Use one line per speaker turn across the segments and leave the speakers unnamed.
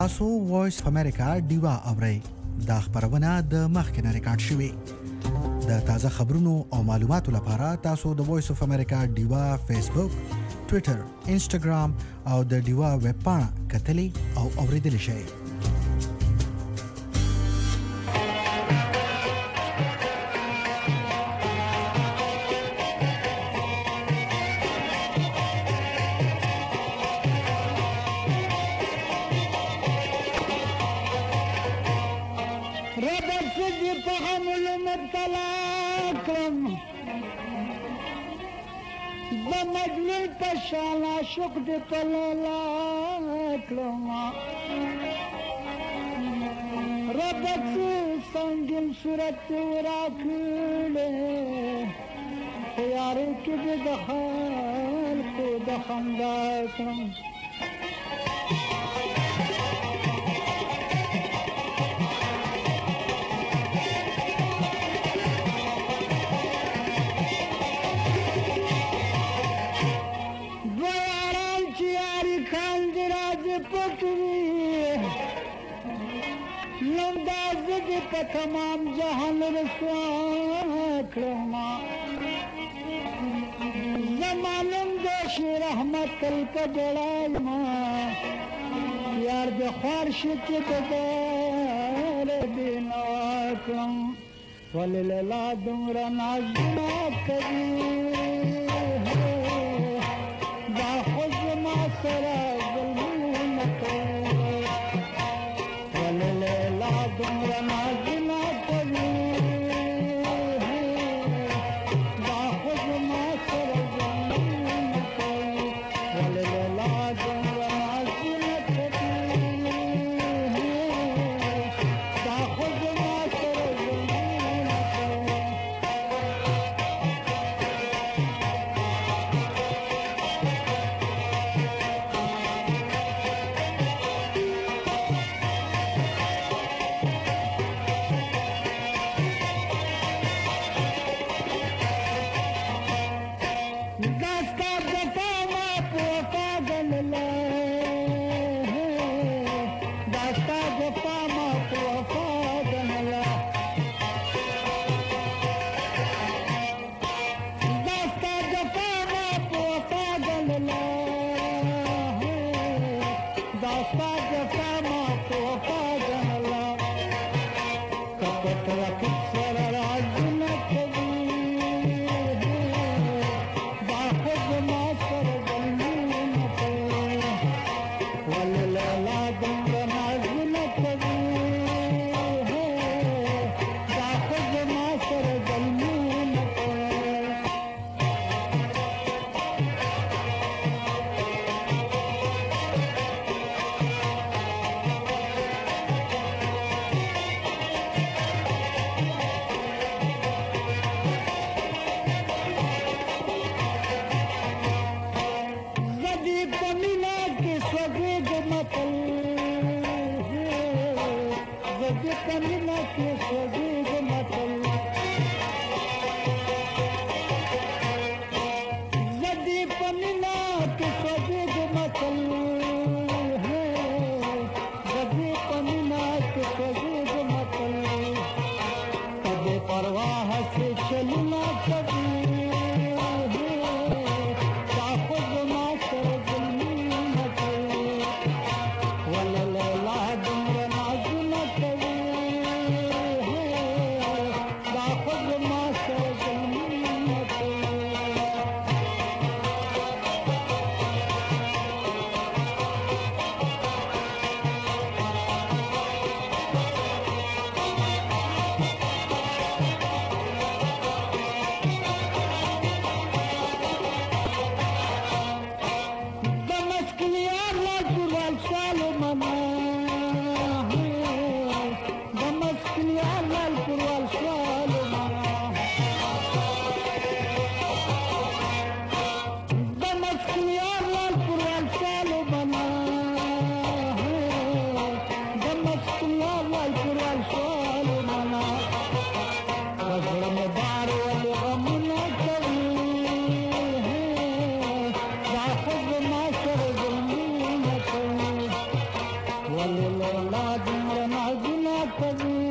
تاسو وایس اف امریکا ډیوا اورئ دا خبرونه د مخکنه ریکارډ شوې د تازه خبرونو او معلوماتو لپاره تاسو د وایس اف امریکا ډیوا فیسبوک ټوئیټر انسټاګرام او د ډیوا ویب پاڼه کتلی او اوریدلی شئ
مجنون پشانا شوق دې پلالا کلمه رب څه سنگین صورت راکړې یارو کې د خلکو د خندا کړم په تمام جهان رسوا کړم زمانم د شیر احمد تل په جړای ما یار د خوار شت د دار بنا کړم ولله دمر نازما کوي دا خو ما سره ظلم کوي ولله دمر لیلا دومره نازونه کوي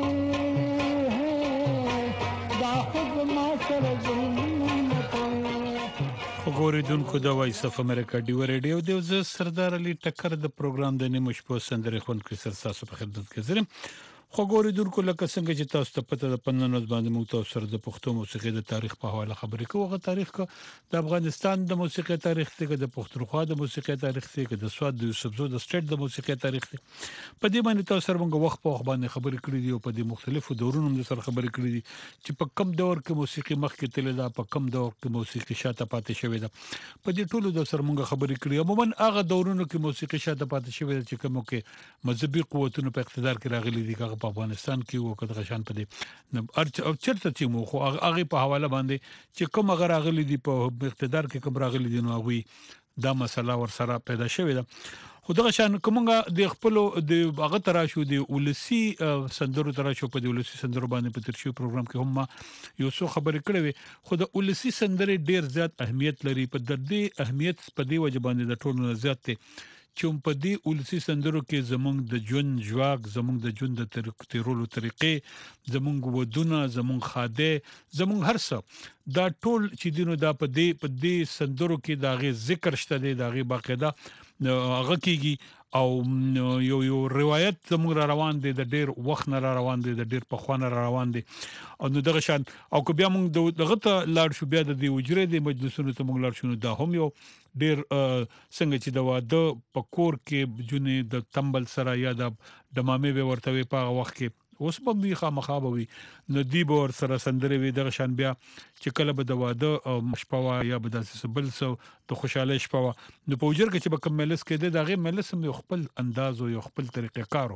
دا خو زما سره ظلمونه کوي.
وګورئدونکو د وایس اف امریکا ډیو ریډیو دی زه سردار علي ټکر د پروګرام د نیمه شپو سندرې خونکي سر تاسو په خدمت کې زرم. خو ګورئدونکو لکه څنګه چې تاسو ته پته د پنځه باندې موږ تاسو سره د پښتو موسیقي د تاریخ په حواله خبرې کوو. هغه تاریخ د افغانستان د موسیقي تاریخ دی، د پښتونخوا د موسیقي تاریخ دی، د سواد د یوسفزو د سټیټ د موسیقي تاریخ دی. په دې باندې تاسو سره موږ وخت په وخت باندې خبرې کړې دي او په دې مختلفو دورونو د سره خبرې کړې دي چې په کم دور کې موسیقي مخکې تللی ده، په کم دور کې موسیقي شاته پاتې شوې ده. په دې ټولو د سره موږ خبرې کړې. عموما هغه دورونو کې موسیقي شاته پاتې شوې ده چې کومو کې مذهبي قوتونو په اقتدار کې راغلي دي، هغه په افغانستان کې او کله غشان په دې او چرته چې مو خو هغه په حواله باندې چې کوم هغه راغلي دي په اقتدار کې کوم راغلي دي نو هغه دا مسله ور سره پیدا شوې ده. خو دغه شان کومه د خپل د هغه تراشو د ولسی سندرو تراشو په د ولسی سندرو باندې په ترشي پروګرام کې هم یو څو خبرې کړې وي. خو د ولسی سندرې ډیر زیات اهمیت لري. په د دې اهمیت په دی وجه باندې د ټولو زیات ته چې په دې ولسی سندرو کې زمونږ د ژوند ژواک، زمونږ د ژوند د تیرولو طریقې، زمونږ ودونه، زمونږ خاده، زمونږ هر څه دا ټول چې دینو دا په دې سندرو کې دا غي ذکر شته دی، دا غي باقاعده هغه کېږي او یو روایت زموږ را روان دي، د ډیر وخت نه را روان دي، د ډیر په خوانه را روان دي. او نو دغه شان او که بیا موږ دغه ته لاړ شو، بیا د دې وجره د مجلسونو ته موږ لاړ شو، دا هم یو ډیر څنګه چې د واده په کور کې جونې د تمبل سره یا د دمامې به ورته په وخت کې اوس په می خامخابوي نو دی به ور سره سندري وي. دغه شان بیا چې کله به د واده او مشپوا یا به د سبل سو د خوشاله شپوا نو په وجر کې چې به کوم ملس کې د هغه ملس یو خپل انداز او یو خپل طریقې کارو.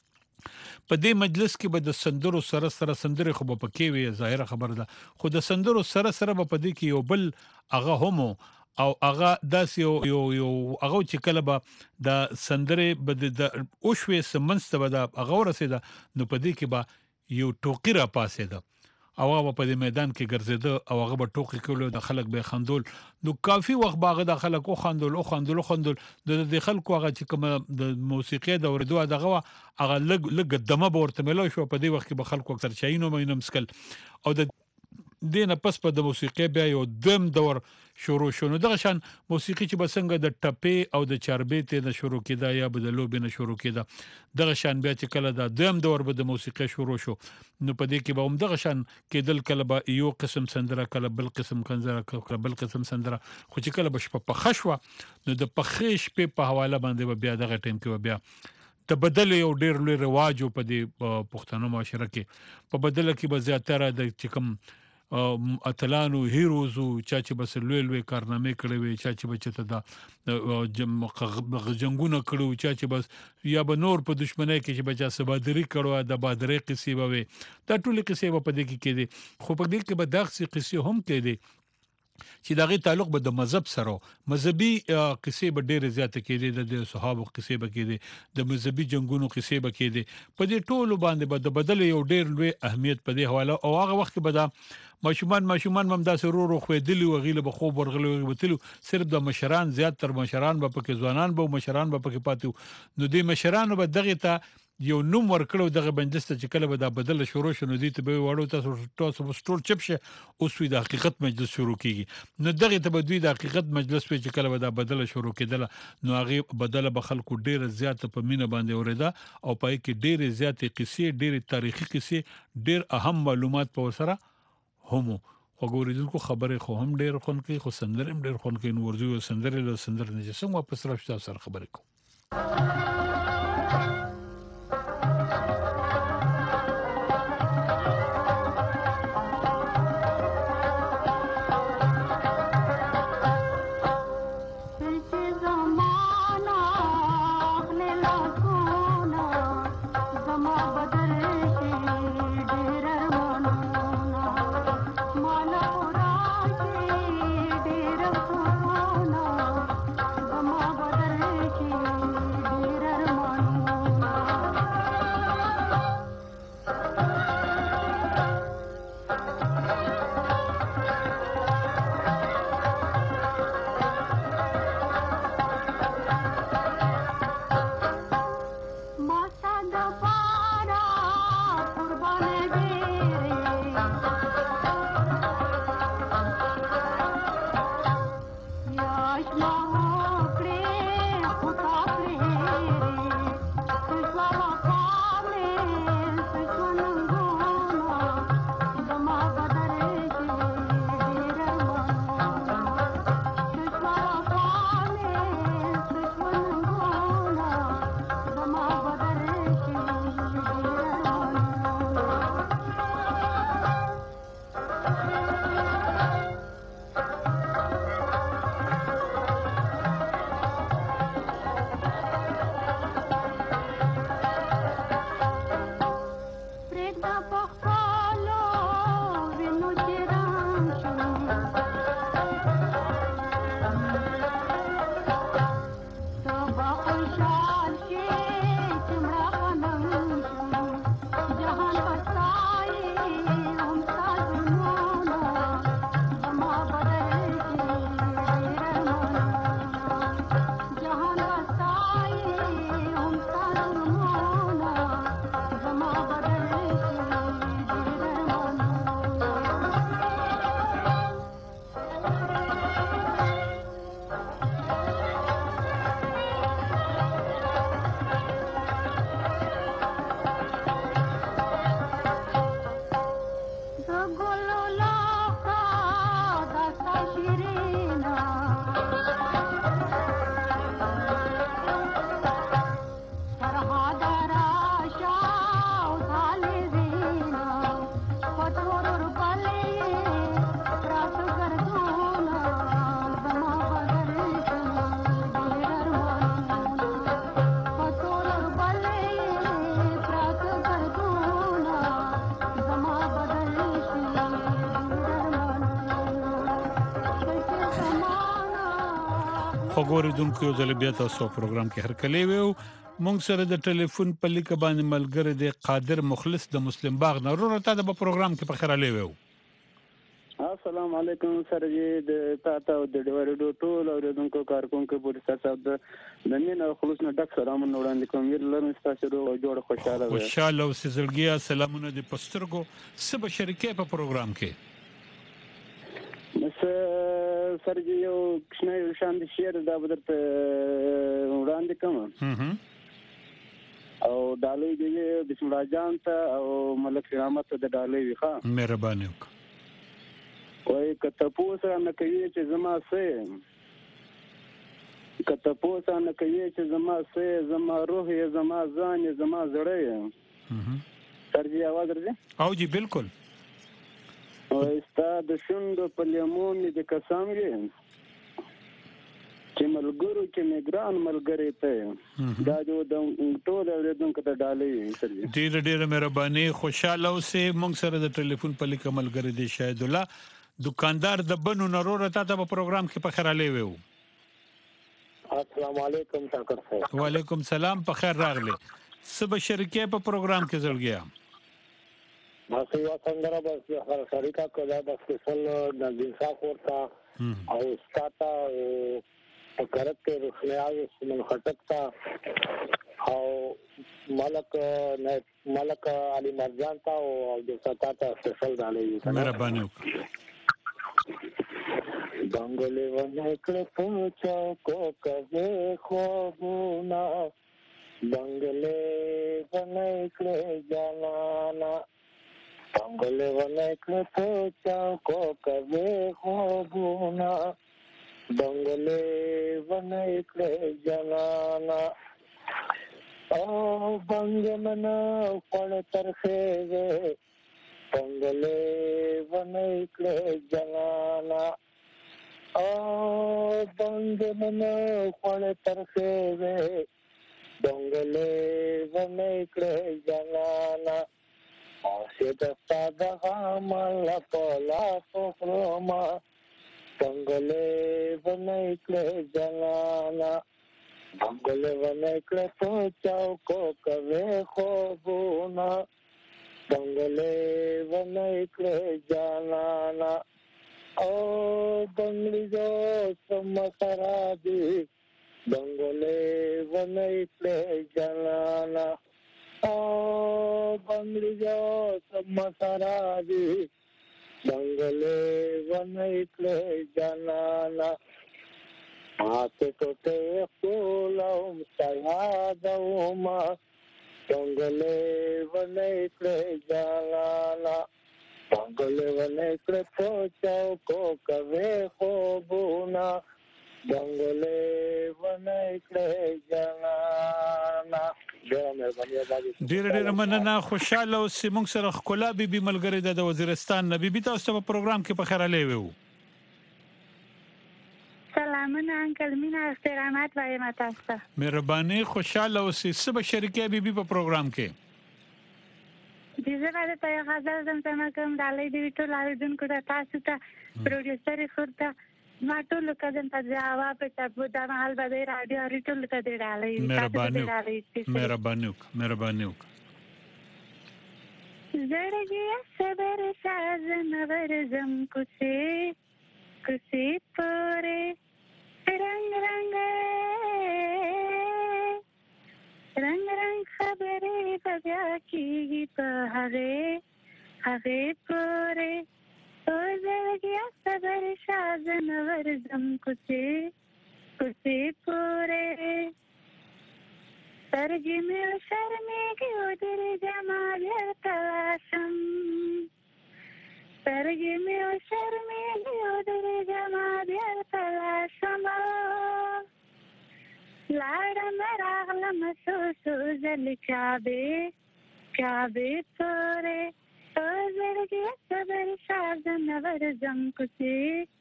په دې مجلس کې به د سندرو سره سندري خو په کې وي، ظاهره خبره ده. خو د سندرو سره به په دې کې یو بل هغه همو او هغه داس یو هغه چې کله به د سندره به د اوشوي سمنسته به د هغه ورسېده نو په دې کې به یو ټوکی را پاسې ده او هغه په دې میدان کې ګرځیده او هغه به ټوکی کولو، د خلک به خندول. نو کافي وخت باغه د خلک او خندول د خلکو هغه چې کوم د موسیقي د اوریدو دغه هغه لګ دمه ورته ملو شو. په دې وخت کې به خلکو اکثر چاینو مینه مسکل او د دینه پس په د موسیقي بیا یو دم دور شروع شو. نو دغه شان موسیقي چې بسنګ د ټپې او د چاربېته نه شروع کیدا یا د لوبې نه شروع کیدا، دغه شان بیا چې کله د دم دور به د موسیقي شروع شو نو په دې کې به هم دغه شان کېدل، کله به یو قسم سندره، کله بل قسم کنزره، کله بل قسم سندره. خو چې کله به شپه په خشوه نو د پخېش په حواله باندې بیا دغه ټیم کې بیا د بدل یو ډیر لوی رواج په دې پښتنو معاشره کې په بدل کې به زیاتره د چکم اتلانو هیروزو چا چې بس لوی کارنامې کړې وي، چا چې بچته دا جنگونه کړو، چا چې بس یا به نور په دشمنی کې چې بچا سبادری کړو، د بادرې قصې به دا ټول قصې په دې کې کېدي. خو په دې کې به دغه قصې هم کېدي چې دغه تعلق به د مذهب سره مذهبي قصې به ډېر زیات کېدي، د صحابه قصې به کېدي، د مذهبي جنگونو قصې به کېدي. په دې ټولو باندې به د بدل یو ډېر لوی اهمیت په دې حواله او هغه وخت به دا ماشومان هم داسې رو خو دلی او غیله به خوب ورغلو وتلو. صرف د مشران زیات تر مشران به پکې ځوانان به مشران به پکې پاتو. نو دې مشران به دغه ته یو نوم ورکړو دغه بندسته چې کله به دا بدل شروع شونه دي ته به وړو تاسو ټول چپشه اوس وی د حقیقت مجلس شروع کیږي. نو دغه ته به دوی د حقیقت مجلس په چې کله به دا بدل شروع کېدل نو هغه بدل به خلکو ډیر زیات په مینه باندې اوریدا او پای کې ډیر زیات قصې، ډیر تاریخي قصې، ډیر اهم معلومات په سره همو. وګورئ خبره خو هم ډیر خون کې، خو سندره هم ډیر خون کې. نو ورځو سندره له سندره نه څنګه واپس راځي سره خبره کو.
Dera
وګوریدونکو یو ځل بیا تاسو پروګرام کې هرکلی ویو مونږ سره د ټلیفون په لیک باندې ملګری دی قادر مخلص د مسلم باغ نه ورته ته د پروګرام کې په خیراله ویو
السلام علیکم سر جی د تاسو د ډیوریډو ټول اوریدونکو کارکونکو پولیس تاسو د نن خلوص نه ډک سلامونه وړاندې کوم ویل لرم تاسو ورو جوړ خوشاله
او سزلګیا سلامونه د پسترګو سب شریکې په پروګرام کې
سر جی یو کښنه یو شان د شعر دا بدرته وړاندې کوم او ډالۍ دی بسم الله جان ته او ملک رحمت ته د ډالۍ وخا
مهرباني وکړه
وای کته پوسه نه کوي چې زما سه کته پوسه نه کوي چې زما سه زما روح یې زما ځان یې زما زړه یې سر جی आवाज راځي
او جی بالکل
او استاد شوند په لیمون دي قسم یې چې ملګرو کې نگران ملګری ته دا د ټول اوریدونکو ته ډالۍ سر جی
ډیر مهرباني خوشاله اوسه مونږ سره د ټلیفون په لیک ملګری دی شاهد الله دکاندار د بنو نرور ته په پروګرام کې په خیراله ویو
السلام علیکم شاکر صاحب
وعلیکم سلام په خیر راغلی سب شریکې په پروګرام کې زړګیا
بس یو څنګه بس هر شریکا کړه د فصل د انصاف ورته او سٹاټا او کرت رخنیاوي سمن خټکتا او ملک علي مرجان تا او د سٹاټا فصل دالې
مهرباني
بنگلے ونه کړه پوچا کو کوي خوبونه بنگلے ونه کړه جانانا بنگلے ونه کړه پوچا کو کوي خوبونه بنگلے ونه کړه جانانا او بنگمنا پړ ترخه بنگلے ونه کړه جانانا او بنگمنا پړ ترخه بنگلے ونه کړه جانانا او ستاسو د عمل په لا فخرما بنگلے ونه کړه جانانا بنگلے ونه کړه پوچاو کو کوي خوبونه بنگلے ونه کړه جانانا او بنگلی جو سمسرا دی بنگلے ونه کړه جانانا बंगली जो मसारा दी बंगले वनैकले जनाना आते तो ते फूलम सयादौमा बंगले वनैकले जनाना बंगले वनैकले पोचाओ को कवे को बुना बंगले वनैकले जनाना
ډېر مننه خوشاله او سیمون سره خلا بیبي ملګری د وزیرستان نبی بي تاسو په پروګرام کې په خیر علي وو
سلامونه انکل مینا احترامات وایم تاسو ته
مهرباني خوشاله او سب شریکه بیبي په پروګرام کې
دې زړه ته غزل زم کوم دالې دی ټول اوریدونکو ته تاسو ته پروډوسر خورته ما ټول کدن ته جواب ته په دا حال باندې رادیو ریټول ته دی ډالې
مهرباني
زړګي صبر ساز نور زم کوسي پورې رنگ خبرې بیا کیږي په هغه پورې زړګي صبر ساز نور زم کوسي پورې سرګي مې شرمېږي او درې جمال تلاشم سرګي مې شرمېږي او درې جمال تلاشم لاړم راغلم سو زل کعبه پورې زړګي صبر ساز نور زم کوسي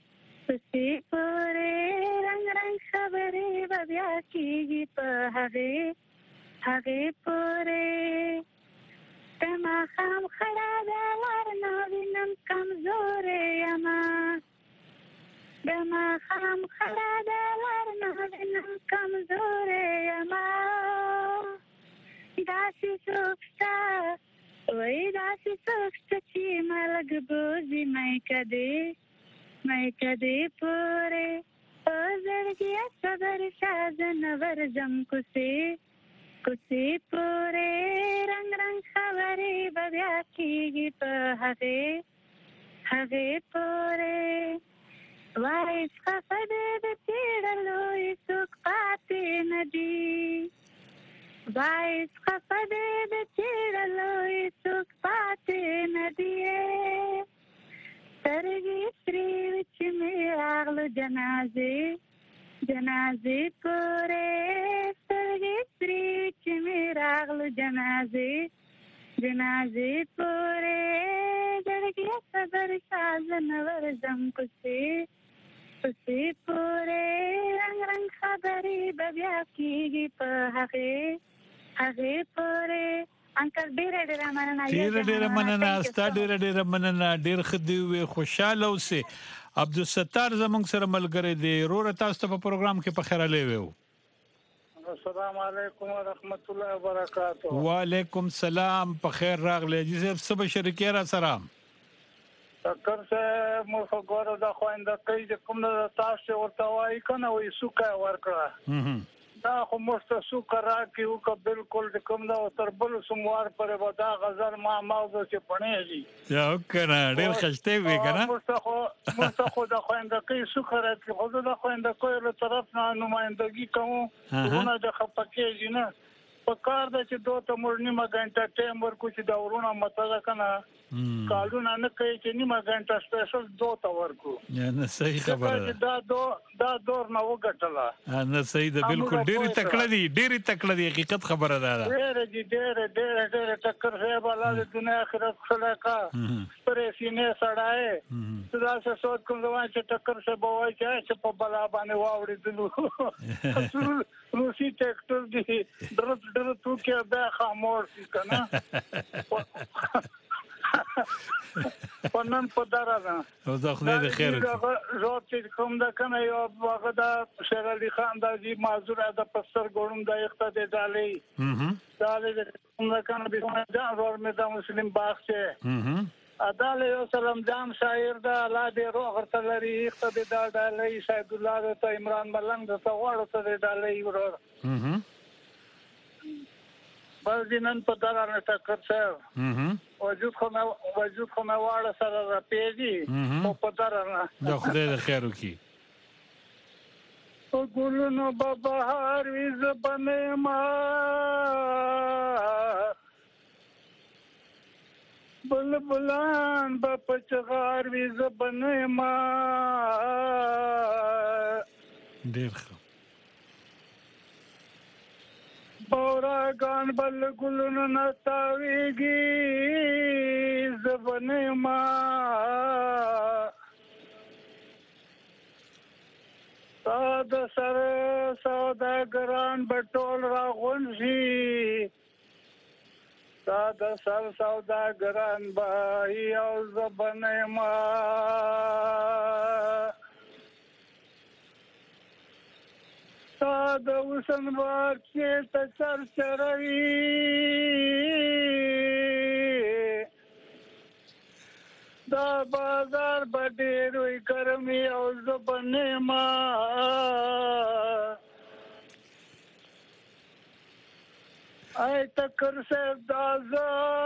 پورې رنگ خبرې بیا کیږي په هغه پورې تما خام خړا د لارنا وینم کمزورې یما دما خام خړا د لارنا وینم کمزورې یما داسې سوکستا چې ملګ بوزي مې کدي پورې زړګي صبر ساز نور زم کوسي پورې رنگ خبرې بیا کیږي په هغه پورې وای څخه دې تیرلو څوک پاتې ندي وای څخه دې تیرلو څوک پاتې ندي سرګي سری چې مې راغلو جنازې پورې سرګي سری چې مې راغلو جنازې پورې زړګي صبر ساز نور زم کوسي پورې رنگ خبرې بیا کیږي په هغه پورې انکل ډېر مننه
استا ډېر مننه ډېر خدي وي خوشاله اوسه عبدالستار زمونږ سره ملګری دی رور تاسو ته په پروګرام کې په خیر علي وو
السلام علیکم ورحمت الله وبرکاته
وعلیکم السلام په خیر راغلی جی سب شریکه را سره
تکر سے مو غوړو د خويند کوي چې کوم د تاسو ورته وایي کنه وې سوکا ورکړه دا خو مستسو کرا کیو کا بالکل کوم دا تر بل سموار پر ودا غزل ما موضوع چې پڼېږي
یا کنه ډېر خشته وي کنه
مستخو د خويند کوي سوکرا کی خو د خويند کوي له طرف نه نمائندګي کوم ونه د خپکیږي نه په کار د چې دوه ته مړ نیمه غنټه ټیم ورکو چې دا ورونه متل کنه کالونه نه کوي چې نیمه غنټه سپیشل دوه ته ورکو
نه صحیح خبره
دا دور نه وګټله
نه صحیح ده بالکل ډېری تکړه دي حقیقت خبره ده
ډېر ټکر ہے بالا د دنیا آخرت خلقا پرې سینې سړای دا څه سوچ کوم دا چې ټکر سے بوای چې په بلا باندې واوړې دلو روسی ټیکټر دي ډېر تو کې به خاموش کنه پنن پدارا
او زه خدای دې خیر
کړي زه چې کوم دا کنه یو هغه دا شیر علي خان دا جی معذور د پستر ګورم د یخته د دالې کوم دا کنه به ځان ور مې د مسلم باغ چې اداله یو سلام جام شاعر دا لا دې روغ ورته لري یخته د دالې شاهد الله ته عمران ملنګ ته وړو ته د دالې ورور بلدینن په درانه ټکر سره وجود خو مې واړه سره راپېږي او په درانه
د خدای د خیر وکړي
او ګلونو به بهار وي زه به نه یم بلبلان به په چغار وي زه به نه یم
ډېر ښه
بوراګان بل ګلونو نه تاویږي زه به نه یم ساده سره سوداګران به ټول راغونډ شي ساده سر سوداګران به یو زه به نه یم ساده حسن بار چېرته چرچروي دا بازار به ډېر وي ګرم یو زه به نه یم ای تکر صاحب دازا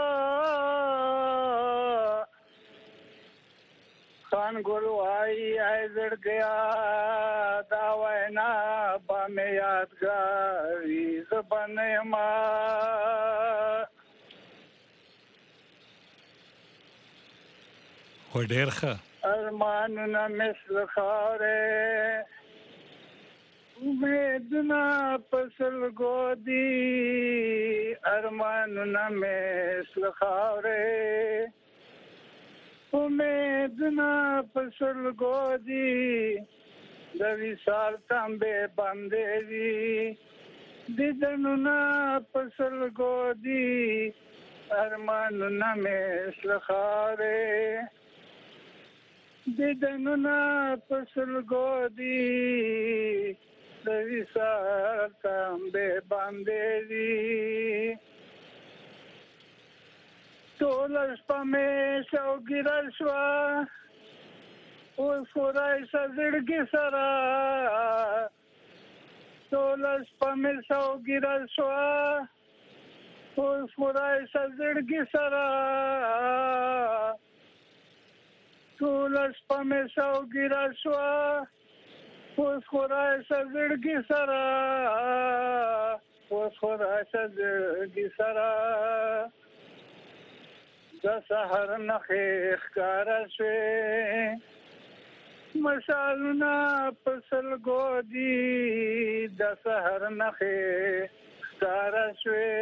خان ګل وای ای زړ گیا دا وینا با مې یادګاري زه به نه یم
ډېر ښه
ارمانونه مثل خاورې امیدونه پسل گودی ارمانونه مثل خاورې امیدونه پسل گودی د وصال تمبې باندې دي دیدنونه پسل گودی ارمانونه مثل خاورې دیدنونه پسل گودی د وصال تمبې باندې دي ټوله شپه مې شوګیره شوه اوس خو راشه زړګي سره ټوله شپه مې شوګیره شوه اوس خو راشه زړګي سره ټوله شپه مې شوګیره شوه اوس خو راشه زړګي سره اوس خو راشه زړګي سره د سحر نخې ښکاره شوې مشالونه په سلګو دي د سحر نخې ښکاره شوې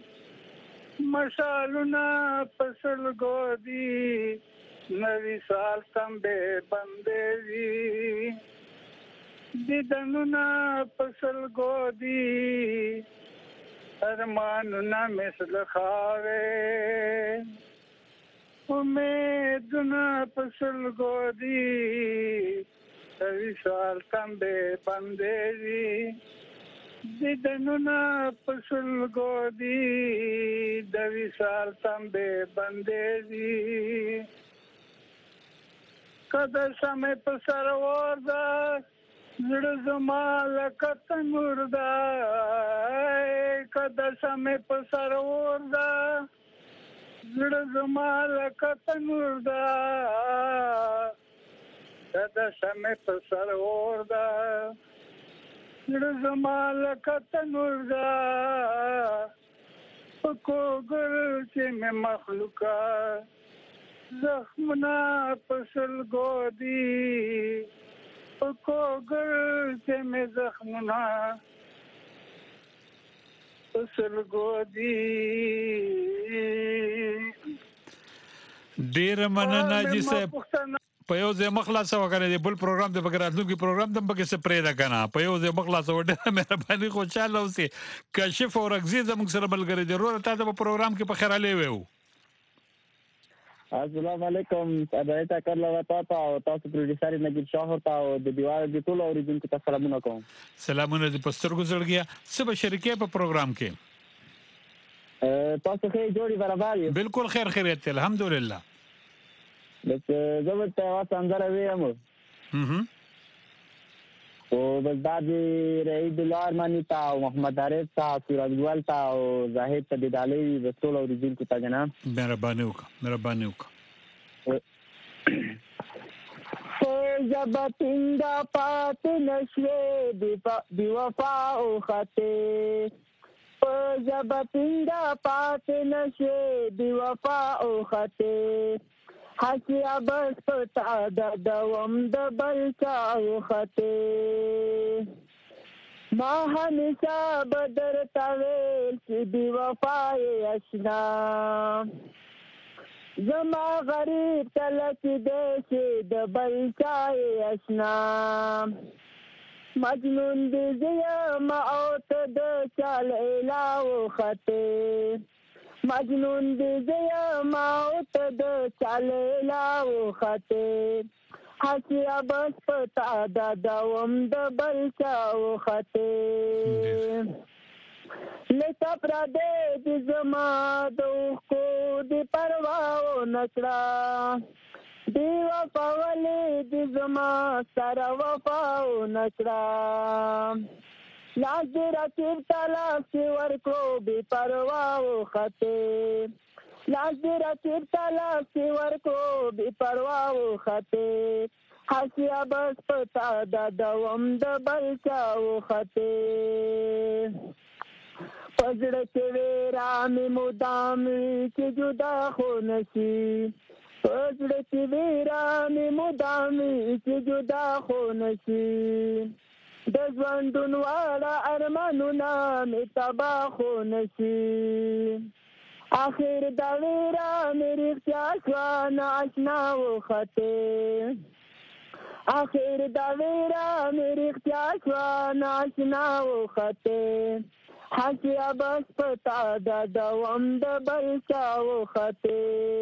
مشالونه په سلګو دي نوي سال تمبې بندې دي دیدنونه په سلګو دي ارمانونه مثل خاورې امیدونه په سلګو دي نوي سال تمبې بندې دي دیدنونه په سلګو دي نوي سال تمبې بندې دي کده سمې په سر ورده زړه زما لکه تنور ده کده سمې په سر ورده زړه زما لکه تنور ده کده سمې په سر ورده زړه زما لکه تنور ده په کوګل چې مې مخلوقه زخمونه په سلګو دي په کوګل چې مې زخمونه په سلګو دي
ډېره مننه حاجي صاحب په یو ځای مخلاص وکړې د بل پروګرام د بګراتلونکي پروګرام د بګه سپری ده کنه په یو ځای مخلاص وډه مهرباني خوشاله اوسې کشف او رغزي زموږ سره ملګری دی ورته تاسو په پروګرام کې په خیر علي وو
السلام علیکم ادایت کړل تاسو او تاسو پروډوسر نګیب شاه او د دیوال د ټولو اوریدونکو ته سلامونه کوم
سلامونه د پستر گزړګیا سبا شریکه په پروګرام کې
تاسو ښه جوړی برابر یو
بالکل خیر خیریت الحمدلله
بس زه ته واسه اندر ویم او بس دا د رئیس الله ارماني ته او محمد عارف ته سراج ګل ته او زاهد ته د ډالۍ رسول او اوریدونکو ته جناب
مهرباني وکړه
جب تنگا پات نشوے بی وفا او خطے جب تنگا پات نشوے بی وفا او خطے حسیا بس پتا دوم دبل چاو خطے ماہ نسا بدر تاویل کی بی وفا اشنا زما غریب تلک دیشی دبل چای اشنا مجنون دی زیم اوت د چال علاو خطے مجنون دی زیم اوت د چال علاو خطے حسیا بس پتا دا دوم دبل چاو خطے لکه پردې د زما د اوښکو د پرواو نکړه دی وفاولې د زما سره وفاو نکړه لاس دې رقیب ته لاس ورکړو بې پرواو خطې لاس دې رقیب ته لاس ورکړو بې پرواو خطې حسیا بس پتا دا دوم د بل چاو خطې پزړه کې ویرا مې مدامي چې جدا خو نشي پزړه کې ویرا مې مدامي چې جدا خو نشي د ژوندون واړه ارمانونه مې تبا خو نشي اخر دا ویرا مې رښتیا شوه ناشنا وختې اخر دا ویرا مې رښتیا شوه ناشنا وختې حسیا بس پتا دا دوم د بل چاو خطے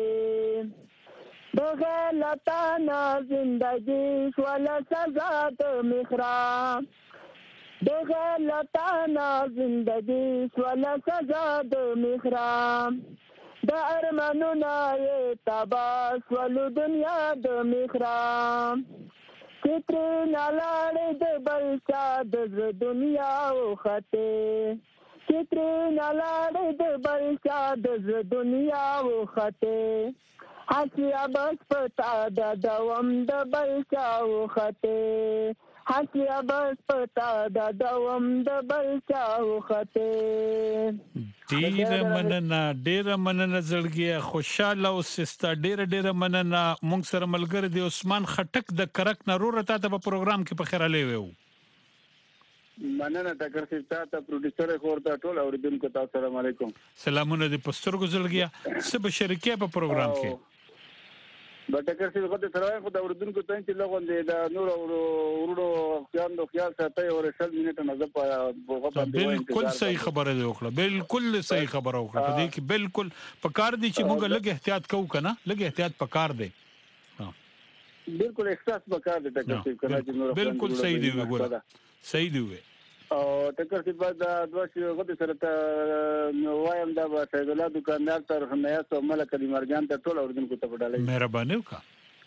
بغیر لطانا زندگی شوالا سزا د مخرا بغیر لطانا زندگی شوالا سزا د مخرا دا ارمانو نائے تبا شوالو دنیا د مخرا کتری نالاڑی د بل چا د دنیا و خطے کتری نالاڑی د بل چا د دنیا و خطے حسیا بس پتا دا دوم د بل چا و خطے حسیا بس پتا دا دوم د بل چا و خطے
ډیره مننه زړګیه خوشاله او سستا ډیره مننه مونږ سره ملګری دی عثمان خټک د کرک نرور ته په پروګرام کې په خیراله ویو
مننه ټکر ستا ته پروډوسر خور ته ټول اوریدونکو ته السلام علیکم
سلامونه دي پسترګو زړګیه سب شریکه په پروګرام کې
بټکر سي خو ته سره خو د اوریدونکو ته چې لغوندې دا نور ورونو خیال ساتي او رسل منټه نه زه په
بالکل صحیح خبره دی وکړه بالکل صحیح خبره وکړه په دې کې بالکل پکار دي چې موږ لږ احتیاط کوو کنه لږ احتیاط پکار دی
بالکل احساس پکار دی ټکر سي کنه چې نور
بالکل صحیح دی وګوره صحیح دی
او ټکر سي بعد د دوه غوډه سره ته وایم دا به سید الله دکاندار تر حمایت او ملک علي مرجان ته ټول اوردونکو ته وډالای
مهرباني وکړه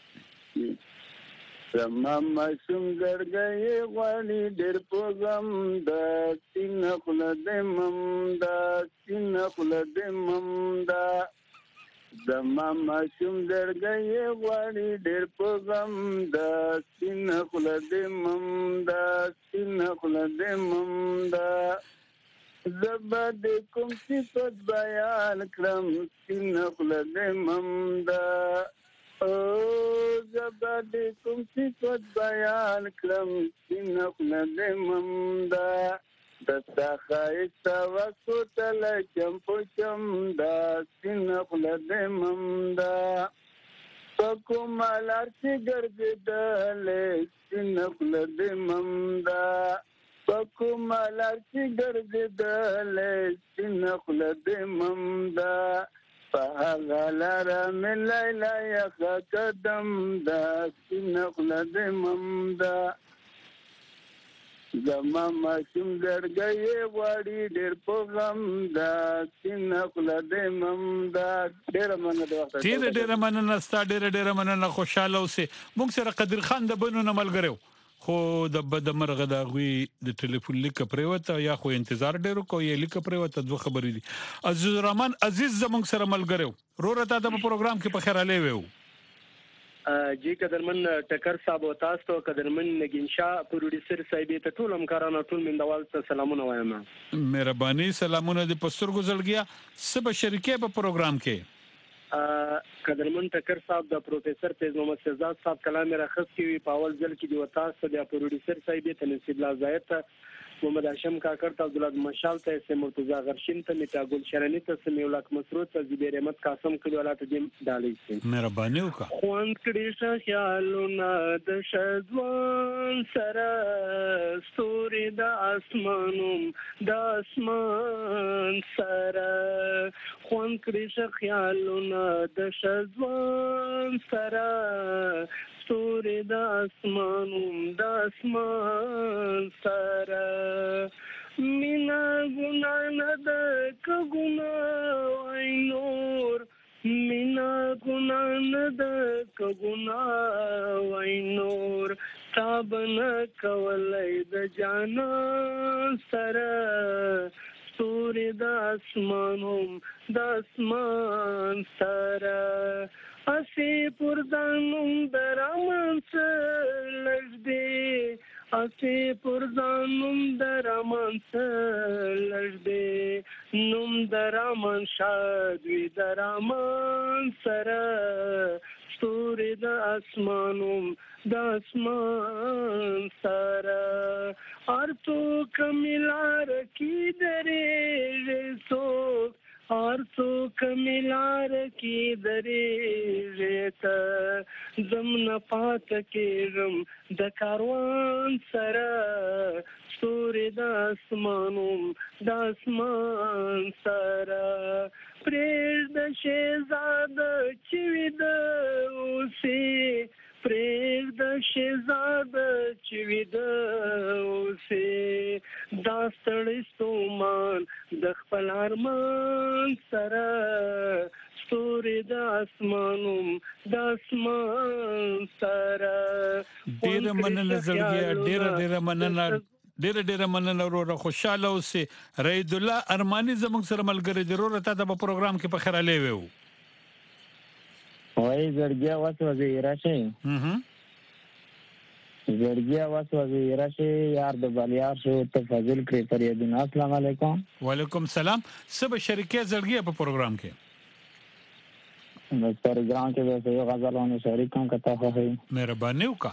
زمما شوم ګرګي غالي ډېر پوغم د سین خلد ممدا زمما شوم ګرګي غالي ډېر پوغم د سین خلد ممدا زبد کوم صفت بیان کړم سین خلد ممدا او زبد کوم صفت بیان کړم سین خلد ممدا دستا خایستا وکو تل چم دا سین خلد ممدا پکو مالار چی گرگدل سین خلد ممدا پکو مالار چی گرگدل سین خلد ممدا فغلرا من لیلا یخا قدم دا سین خلد ممدا زما ماشوم درګي وړي ډېر پوغم دا سین خلد ممدا ډېر مننه
ستا ډېر مننه خوشاله اوسه موږ سره قدر خان د بنو نه ملګریو خو د بدمرغه د غوي د ټلیفون لیک پریوته یا خو انتظار ډیرو کو یا لیک پریوته دوه خبرې دي. عزیز الرحمن عزیز زمونږ سره ملګرو رورته د پروګرام کې په خیر علي وو
جی قدرمن ټکر صاحب او تاسو قدرمن نگین شاه پروډوسر صاحب ته ټول همکارانو ټول مندوال ته سلامونه وایم.
مهرباني سلامونه د پستر ګزلګیا سب شریکه په پروګرام کې
قدرمن ټکر صاحب د پروفیسور فیض محمد شهزاد صاحب کلام راخص کی په اول ځل کې د وتاس د پروډوسر صاحب ته نصیب الله زاید محمد هاشم کاکړ ته عبدالله مشال ته سه مرتضی غرشین ته میتا ګل شرنی ته سمیع الله مسرود ته زبیر احمد قاسم کلیوالات دې ډالې سي
مهرباني وکړه.
خوان کړي خیالونه د شذوان سره ستوري د اسمانوم د اسمان سره خوان کړي خیالونه د شذوان سره ستوري د اسمانوم د اسمان سره مینا ګنا نه د کګنا وای نور مینا ګنا نه د کګنا وای نور تابن کولای د جانا سره ستوري د اسمانوم د اسمان سره اسی پردانم درمان لږدي اسی پردانم درمان لږدي نوم درمان شادوي درمان سره ستوري د اسمانوم د اسمان سره ارتو کملار کی درې سو ارتو کملار کی درې ته زمن پات کېږم د کاروان سره ستوري د اسمانوم د اسمان سره پرېږده شهزاده چې ویده اوسې پرېږده شهزاده چې ویده اوسې دا ستړی ستومان د خپل ارمان سره ستوري د اسمانوم د اسمان سره
ډېره مننه زړګیا ډېره مننه ډېره مننه وروره خوشاله اوسې. رید الله ارماني زموږ سره ملګری دی وروره تا د پروګرام کې په خیر علي وو
وای زړګیا وسوځي راشه زړګیا وسوځي راشه یار د بلیار شو ته فضل کړی پر یدن. السلام علیکم.
وعلیکم السلام. سب شریکه زړګیا په پروګرام کې
د پروګرام کې د یو غزلونو شریکم کته خو
مهرباني وکړه.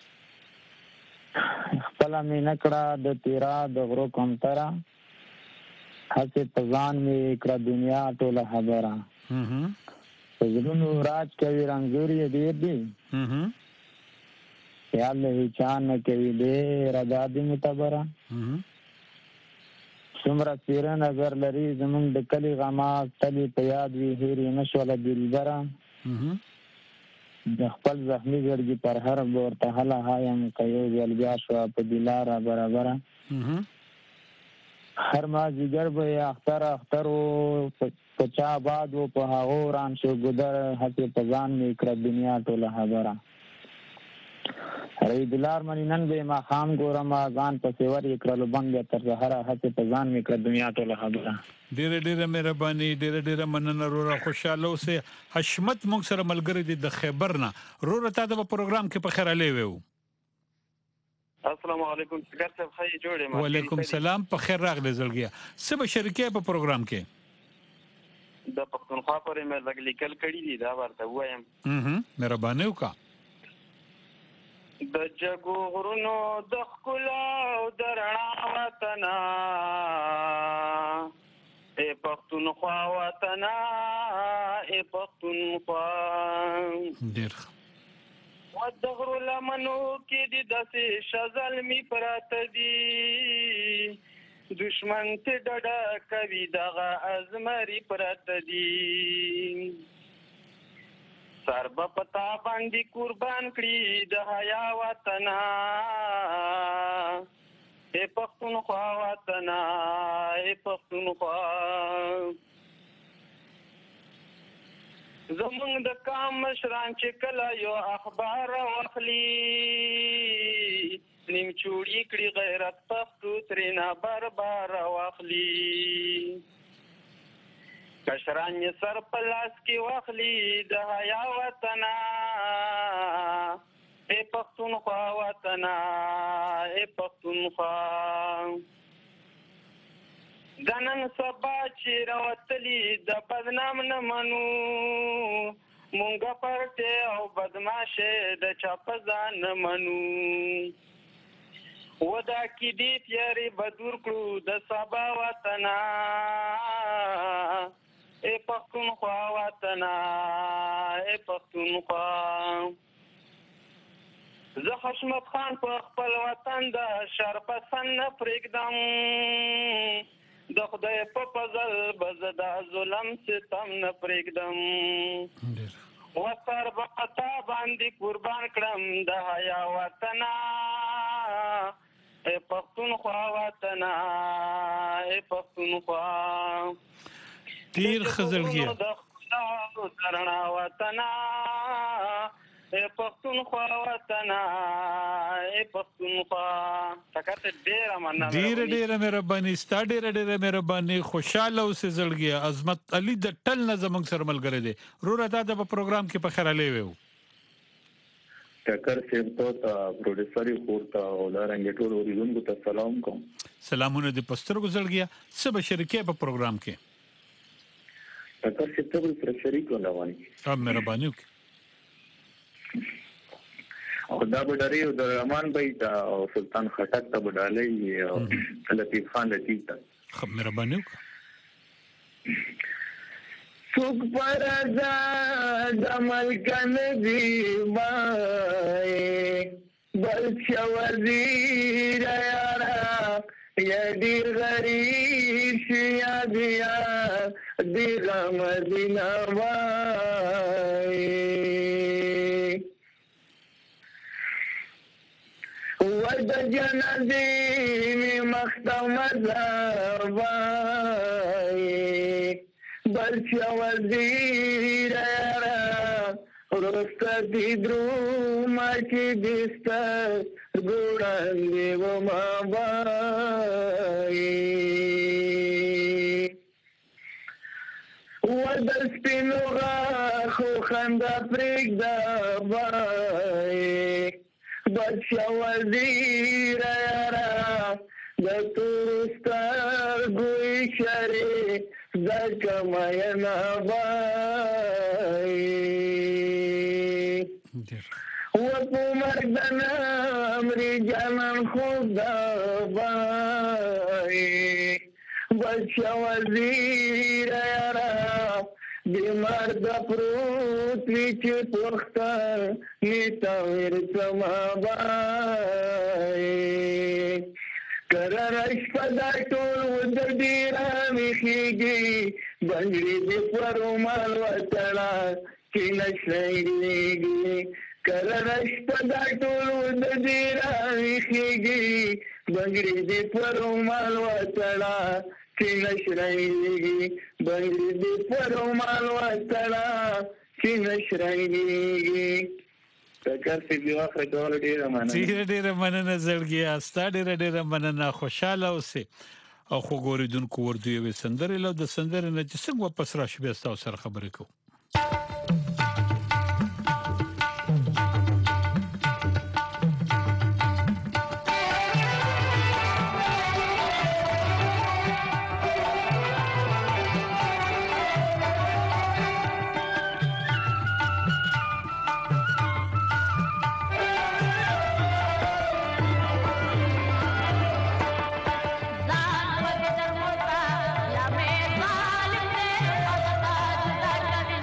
خپل مې نکړه د تیرا د غرو کوم ترا هڅه پزان مې کړه دنیا ټوله خبره زړونو راج کوي رنگوري دې خیال له چان کوي دې رضا دې متبره څومره تیر نظر لري زمونږ د کلی غما تلی په یاد وی هېری نشوله دلبره د خپل زخمی ګرځي پر هر ورته هله هایم کوي ځل بیا شو په دلاره برابر هر ما جګر به اختر په چا باد و په هغه ران شو ګدر هڅه پزان می کړ دنیا ټوله خبره رې دلار منی نن به ما خام ګورم ځان په سیور کړلو باندې تر زهره هڅه پزان می کړ دنیا ټوله خبره.
ډېره مهرباني ډېره مننه وروره خوشاله اوسې. حشمت موږ سره ملګری دی د خیبر نه وروره تا د پروګرام کې په خیر علي وو.
السلام علیکم څنګه صاحب خی جوړې.
وعلیکم السلام په خیر راغلی زړګیا سب شریکه په پروګرام کې
د پښتونخوا پرې مې لګ لیکل کړي دي دا ورته وایم.
مهرباني وکړه.
د جګو غرونو د ښکلا او د رڼا وطنه ای پښتونخوا وطنه ای پښتونخوا
ډېر
و د غرو لمنو کې د داسې شزلمي پراته دي دشمن ته ډډه کوي دغه ازمري پراته دي سر به پتا باندې قربان کړي د حیا وطنه ای پښتونخوا وطنه ای پښتونخوا زمونږ د قام مشران چې کله یو اخبار واخلي نیم چوړي کړي غیرت پښتو ترېنه بربار واخلي کشران یې سر په لاس کې واخلي د حیا وطنه اے پښتونخوا وطنه اے پښتونخوا د نن سبا چې راوتلي د بدنام نه منو مونږه پرته او بدماشه د چا په ځان نه منو ودا کې دې تیارې بدور کړو د سبا وطنه اے پښتونخوا وطنه اے پښتونخوا زه حشمت خان په خپل وطن د شرپسند نه پرېږدم د خدای په فضل به زه د ظلم ستم نه پرېږدم وسر به تا باندې قربان کړم د حیا وطنه اے پښتونخوا وطنه اے پښتونخوا
ډېر ښه زړګیه
درنا وطنه اے پښتونخوا وطنه اے پښتونخوا تکته ډېره مننه
ډېره مهرباني ستا ډېره مهرباني خوشاله اوسې زړګیه عظمت علي د ټل نه زموږ سره ملګری دی وروره دا د پروګرام کې په خیرالی ویو
ټکر سیم ته پروډوسر خورته او دا رنګ ټول اوریدونکو ته سلام کوم
سلامونه د پسترګو زړګیه څه به شریکې په پروګرام کې
ټکر سیم ته پر شریک ولوي
مهرباني
او دا بډاری او د رحمان بھائی ته او سلطان خټک ته بډالې او لطیف خان لطیف ته
مهرباني
سوق پرزا د ملکن دی وای بل وزیر یارا یا ډیر غریب شیا بیا دی مدینه وای ود جنازې مختم زوای بل وزیر را رست دی دروما چې دستا ګوړاندې و ما وای ود سپینو غاښو خندا پرېږده وای بچا وزیر یارا د تورستار ګوی شری زکه مینا وای و په مردنا امری جانان خدا وای بچا وزیر یارا بیمار د پروت ویچ پوختا نیتا ورسما بای کررش پدا ټول ود ډیرانی خېږي بنګړي دې پرمال وتړه چې نشېږي کررش پدا ټول ود ډیرانی خېږي بنګړي دې پرمال وتړه چې نشېږي بنګړي دې پرمال وتړه چې نشېږي ټکر سی دی واخره ډول ډیره
مننه زړګیه ستا ډیره مننه خوشاله اوسې او خو ګوریدونکو ورته یوې سندرې له د سندرې نه چې څنګه واپس راشي بیا ستاسو سره خبرې کوو
ظالم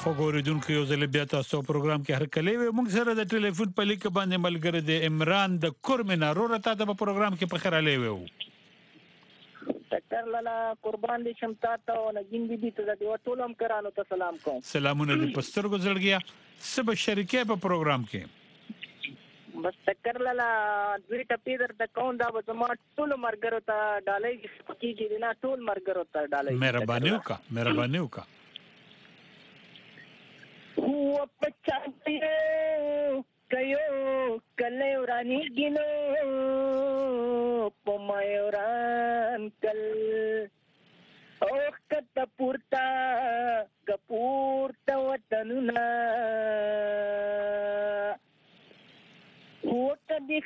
خو ګوریدونکو یو ځل بیا تاسو پروګرام کې هر کله وي موږ سره د ټلیفون په لیک باندې ملګری د عمران د کورمنا رورتا د پروګرام کې په خیر علي وو
ټکر لاله قربان دي شمتا ته او نګین بي ته د ټولم کرانو ته سلام کوم
سلامونه دې پستر گزړګیا سب شریکه په پروګرام کې
بس ټکر لاله دوی ټپی در د کون دا زما ټول مرګرو ته ډالۍ کیږي نه ټول مرګرو ته ډالۍ
مهرباني وکړه
هو پچانتیو کيو کله ورانی ګینو پمایوران کل اوخ کته پورتا کپورتا وطننا هو کدي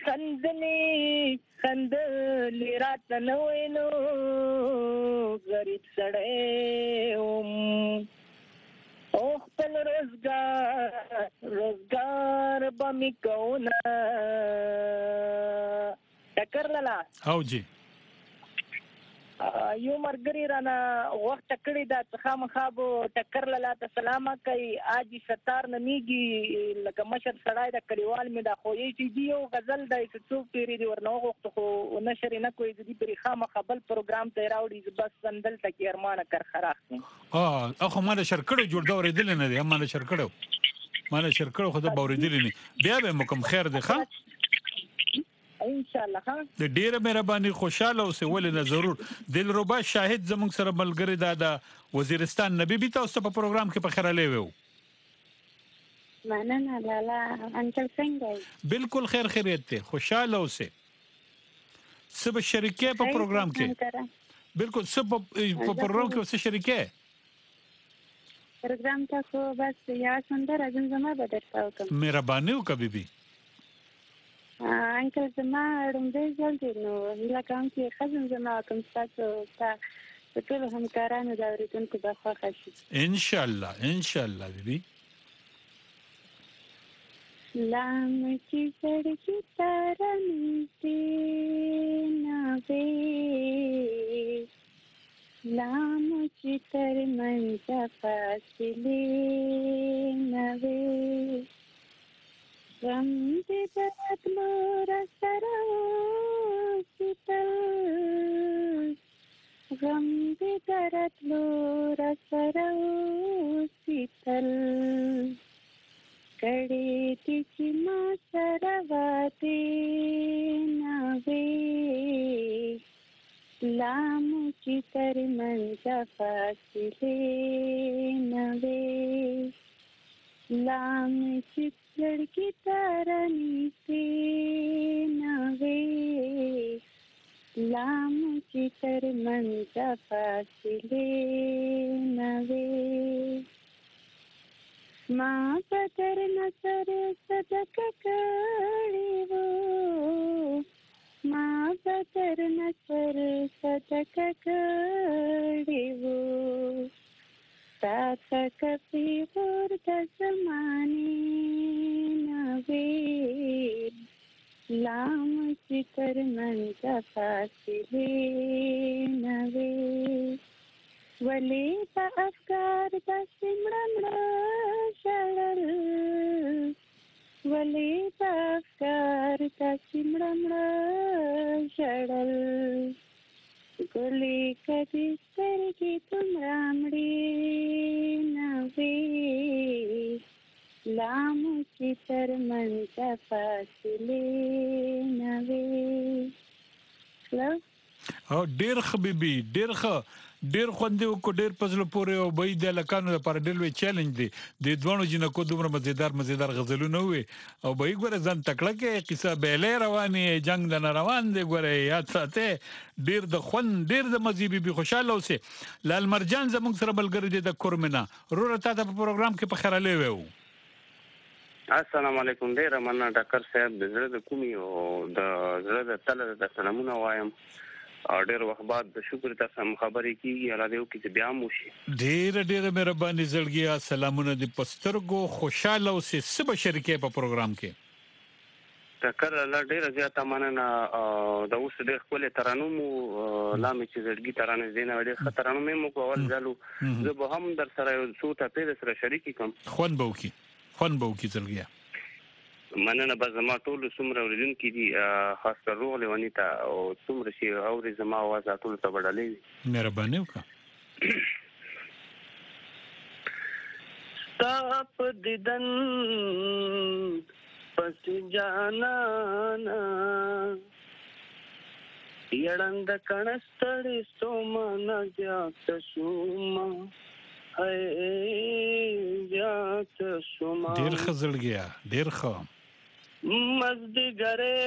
خندلی رات نوینو غریب سړی او خپل روزګار بمی کونا ټکر لاله
او جی
یو مرګری رانا وخت ټکړی دا خامخابو ټکر لاله ته سلام کوي اجي ستار نمیږي لکه مشر سړای د کډیوال می دا خو یی دی یو غزل د څوک پیری دی ورنو وخت خو نشر نه کوي د دې پری خامخبل پروګرام ته راوړي بس سندل تک ارمانه کر خراخ
اخو ما د شرکړو جوړ دا ورېدل نه دی ما د شرکړو خو دا ورېدل نه بیا به مکم خیر دی ښا
ان شاء الله ها
د ډیره مهرباني خوشاله اوسه ولې ضرور دلربا شاهد زموږ سره ملګری دا وزیرستان نبی بي تاسو په پروګرام کې په خیراله وو
مننه لالا انکل څنګه
بالکل خیریت ته خوشاله اوسه سب شریکه په پروګرام کې بالکل سب په پروګرام کې اوسه شریکه
پروګرام ته کو بس یا سندر اجن زما بدرتاو کوم
مهرباني وکړه بیبي
انکل زما رومدې ځل دی نو لکه هم چې خزم زما کوم تاسو ته ټول همکارانو دا ورته د خوښ شي
ان شاء الله بیبي
لام کی سړکی ترنتی نوې لام کی تر منځ فاصله نوې غم دې درد مور سره سیتل غم دې درد مور سره سیتل کړي دې چې ما سره وته نوې لام چې تر منځ فاصله نوې لام چې لڑکی تارانی سے نوے لام کی تر منزا فاصلے نوے ماں بدر نظر صدق کڑی وہ ماں بدر نظر صدق کڑی وہ تاتا کبھی غور دا زمانے نوے لام چی تر منزا فاصلے نوے ولی با افکار دا سمڑا شڑل ولی با افکار دا سمڑا شڑل گلی کدی سترگی تم رامڑی نوے لام کی تر منزا فاصلے نوے
او ډیر خبيبي ډیر خوندې او ډیر پزله پورې او بې د لکانو لپاره ډیر وی چیلنج دی د دوانو جنکو دومره مزیدار غزلونه وي او به ګوره ځان تکړه کې قصه بیلې رواني جنگ د روان دی ګوره یاد ساته ډیر د خوند ډیر د مزيبي به خوشاله اوسه لال مرجان زموږ سره بلګری دی د کورمنا رورتا ته په پروګرام کې په خیراله وو
السلام علیکم ډیر مننه ډاکټر صاحب د زړه د کومي او د زړه د تل د سلامونه وایم ډېر وخت بعد د شکر تاسو خبرې کیږي الله دې وکړي چې بیا مو شي
ډېر مهرباني زړګیا سلامونه دې پسترګو خوشاله او سب شریکه په پروګرام کې
ټکر لا ډیره زیاته مننه د اوس د خپل ترانوم لامې چې زړګي ترانه دینه ډېر خطرانه مې مو کول ځالو زه به هم در سره یو څو ته پیل سره شریک کوم
خون بوکي زړګي
مننه به زما ټول څومره اوریدونکي دي خاص کر روغ لیونی ته او څومره چې اوري زما आवाज ټول ته بدلې
مهرباني وکړه
تاپ دیدن پس جانانا یړند کڼستړې سومانه زیات شوما زیات شوما
ډېر ښه زړګیا ډېر ښه
مزدګرې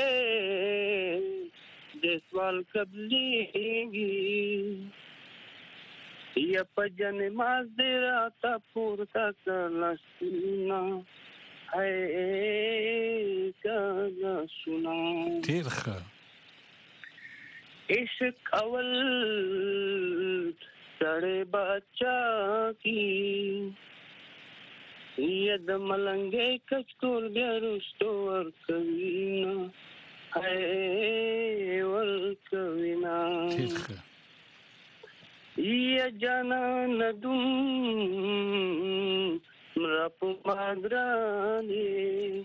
د سوال قبليږي یا پجن ماز دې راته پورته کړلسنا کله سنا
ډېر ښه
عشق اول سړې بچا کی ید ملنګې کچکول ګرستو ورکوینا ورکوینا
ډېر ښه
یا جانان دوم مرپ مادرانی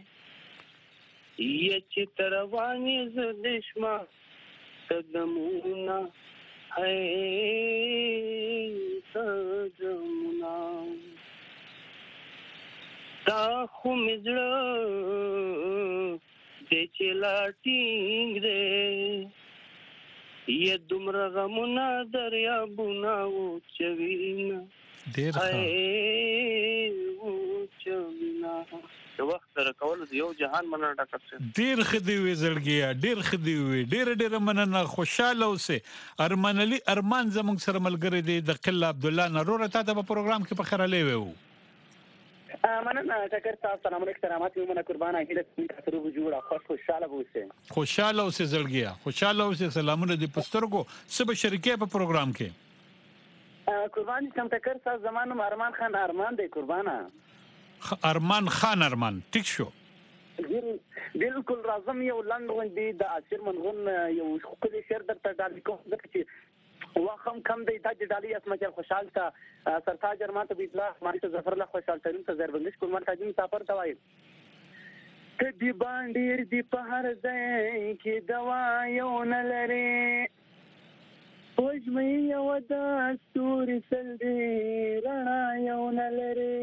یا چتروانی زدشما قدمونا قدمونا تا خو مزړه د چلاټینګ دې یا دومره غمونه دریابونه وچوینا
ډېر ښه
وچوینا د وخت سره کول د یو جهان مننه ډاکټر صاحب
ډېر ښه دی وی زړګیا ډېر ښه دی وی ډېر مننه خوشاله اوسه ارمان زموږ سره ملګری دی د قل عبد الله نرور ته په پروګرام کې په خراله وو
مننه ټکر تاسو سلام علیکم کرامات یو منه قربانه هیله تاسو جوړه خوشاله اوسه
خوشاله اوسه زړګیا خوشاله اوسه سلامونه دی پسترګو سبا شریکه په پروګرام کې
قربان سم ټکر تاسو زمانو ارمان خان ارمان دی قربانه
ارمان خان ارمان ټیک شو
بالکل راځم یو لاند غوندي د اثر منغون یو خپل شعر درته ډالې کوم چې واخم کم دی د ډالې اسمه چې خوشحال تا سرتاج ارمان ته بیتلا ماري ته ظفر الله خوشحال ترين ته زربنګش کومر تاجم سفر تا وای کدی باندې دی په هر ځای کې دوا یو نه لري اوس مې یو د ستوري سل دی رڼا یو نه لري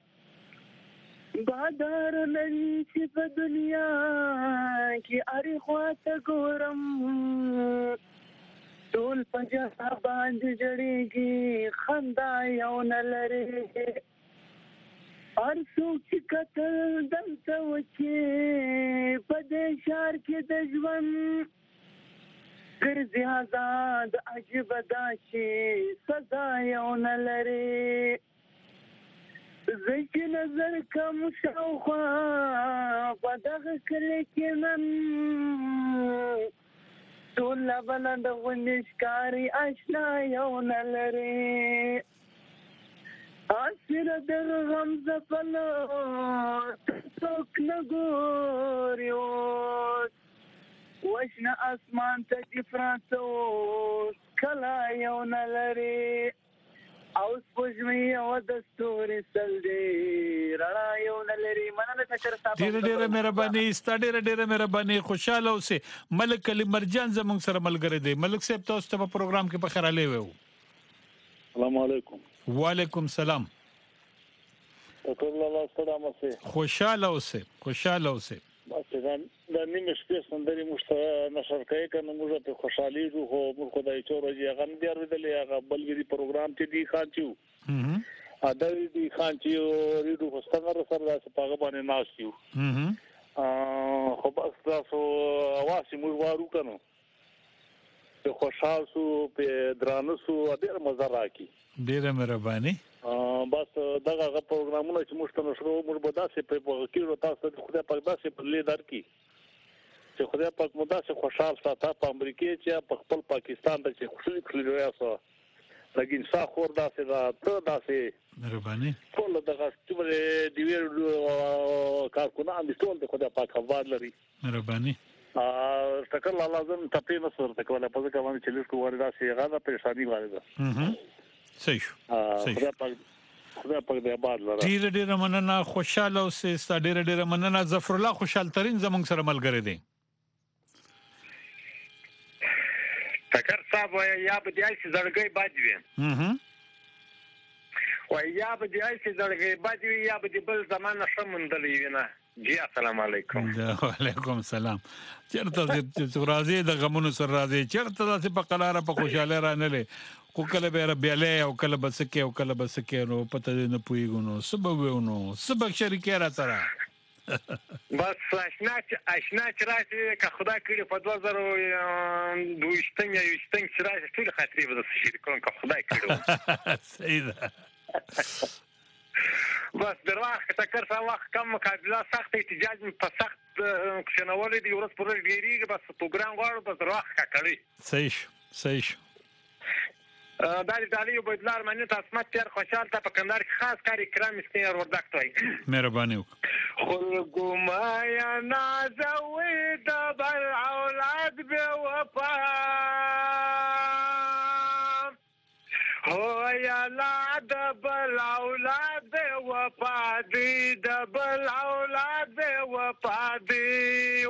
بادار لري چې په دنیا کې اړ خواته ګورم ټول پنجا باندې جړېږي خندا یو نه لري هر څوک چې کتل دلته وکړي په دې ښار کې د ژوند ګرځي آزاد عجیب دا چې سزا یو نه لري زه نظر کوم شاوخوا په دغه کلي کې نن ټول بلند غونډې ښکاري اشنا یو نه لري اسیر در غم زفلو څوک نه ګوري وشنه اسمان ته چې پراته کله یو نه لري او سپوږمۍ او د ستوري سل دی رڼا یو نه لري مننه ټکر صاحب
ډېر مهرباني ډېر مهرباني خوشاله اوسه ملک علي مرجان زموږ سره ملګری دی ملک صاحب تاسو ته په پروګرام کې په خراله وو
السلام علیکم
وعلیکم السلام خوشاله اوسه
بس دا نیمه شپه سندري مشته نشر کوي کنه موږ په خوشحالي جو هو موږ خدای چورو یې غن دی ورېدلې هغه بل وی پروګرام ته دی خانچو ادا دی خانچو ریډو خوستنګر سره تاسو په باندې ناشیو خو بس تاسو واسي موږ وارو کنه په خوشحال سو په درانه سو ډېر مزه راکې
ډېر مهرباني
بس دغه پروګرامونه چې موږ ته نشو موږ به داسې په کېرو تاسو خدای پاک داسې په لیدار کې چې خدای پاک مو داسې خوشحال ساته په امریکا چې په خپل پاکستان ته چې خوشحالي کړی وایسو لکه انصاف خور داسې دا ته داسې
مهرباني
ټول دغه څومره دی ویل کارکونان دي ټول د خدای پاک آباد لري
مهرباني
ټکر لا لازم تپې نه سره تکواله په ځکه باندې چې لږ وردا شي غاړه پریشانی وارده
صحیح
خدای پاک دې آباد لره
ډیر مننه خوشاله اوسې ډیر مننه ظفر الله خوشحال ترين زمونږ سره ملګری دی
ټکر صاحب یا به دای چې زړګي باجوي یا به دای چې زړګي باجوي یا به بل زمانه شمندلې وینه جی السلام علیکم
وعلیکم السلام چیرته چې راځي د غمونو سره راځي چیرته چې په قلاره په خوشاله رانلې خو کله به بیاله او کله بسکه او کله بسکه نو پته نه پويګونو سبب شریکه را سره
بس آشنا چې راځي که خدا کړي په 2022 چې راځي ټول خاطرې به شي کوم که خدای کړي
صحیح ده
بس دروازه ټکر سره وخت کم مقابله سخت احتجاج په سخت کښنول دي ورځ پر ورځ ډیریږي بس پروګرام غواړو بس دروازه کړی
صحیح
دالي وبدلار باندې تاسو تیر خوشحال ته په کندهار کې خاص کاری کرام استنیر وردکت وای
مهرباني
خلق ما یا نازوي د بل اولاد به وفا هو یا لا د بل اولاد به وفا دی د بل اولاد به وفا دی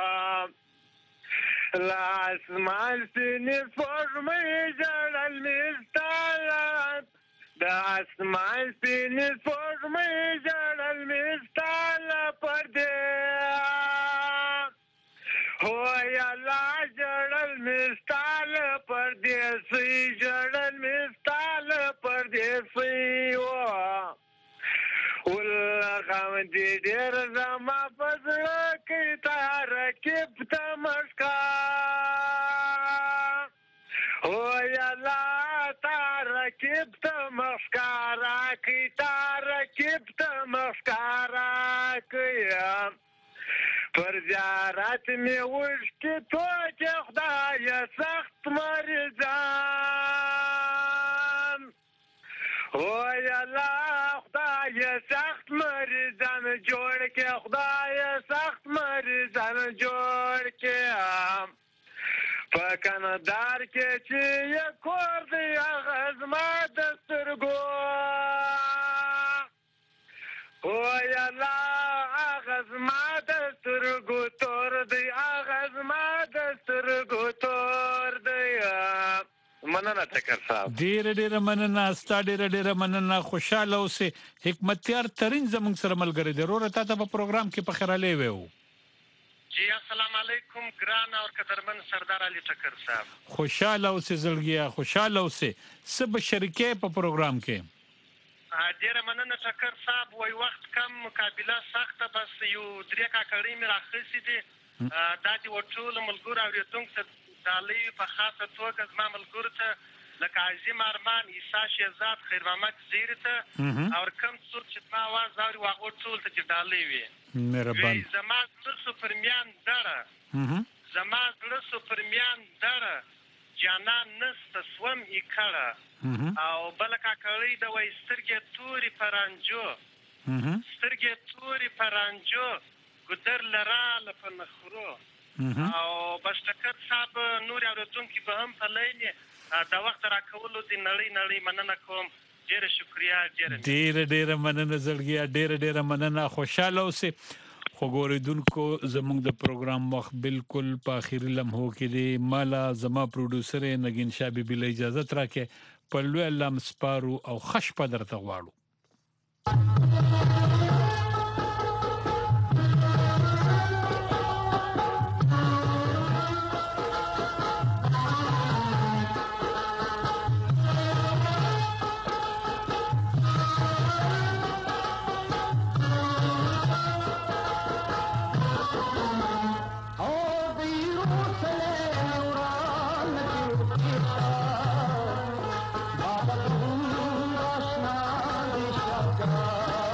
الاسمان سنی فرمی جرل مستالات دا اسمان سنی فرمی جرل مستالا پردے ہویا لا جرل مستالا پردے سی جرل مستالا پردے سی والغم دي دير زما فضلك تاركب تمشكا هو يا لا تاركب تمشكا راكي تاركب تمشكا راكي پر زيارات مي وشكي توجه خدايا سخت مرزان هو يا لا خدای سخت مریضان جوړ کې خدای سخت مریضان جوړ کې په کندهار کې چې یو کور دی غزما د سترګو او یا لا غزما د سترګو تور دی غزما د سترګو تور دی مننه ټکر صاحب
ډیر مننه ډیر مننه خوشاله اوسې حکمتیار ترين زمونږ سره ملګری دی وروره تاسو په پروګرام کې په خیراله وو
جی السلام علیکم ګران اور قدرمن سردار علي ټکر صاحب
خوشاله اوسې زړګیا خوشاله اوسې سب شریکې په پروګرام کې
ډیر مننه ټکر صاحب وای وخت کم مقابله سخته بس یو درې کاکړې مې راخصې دي دا دي وټول ملګر او ریتونګ دالي په خاصه توګه زما ملګرو ته لکه عظیم ارمان عیسی شهزاد خیر محمد زیر ته او کوم څوک چې ما आवाज اوري واغ ټول ته چې دالي وي
مهربان
زما تاسو پرمیان دره زما تاسو پرمیان دره جانان نست سوم یکړه او بلکا کړی د وای سترګې توري پرانجو ګدر لرا لپنخرو او بشکر صاحب نور اورتونکو به هم په لینه دا وخت راکولو د نړۍ مننه کوم ډیر شکریا
ډیر مننه زړګیا ډیر مننه خوشاله اوسې خو ګوریدونکو زموږ د پروګرام وخت بالکل په اخیری لمحو کې دی مالا زما پروډوسر نگین شاه بیبي له اجازه تراکه په لوی لم سپارو او خش په درته غواړو
God.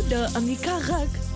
د امریکا غږ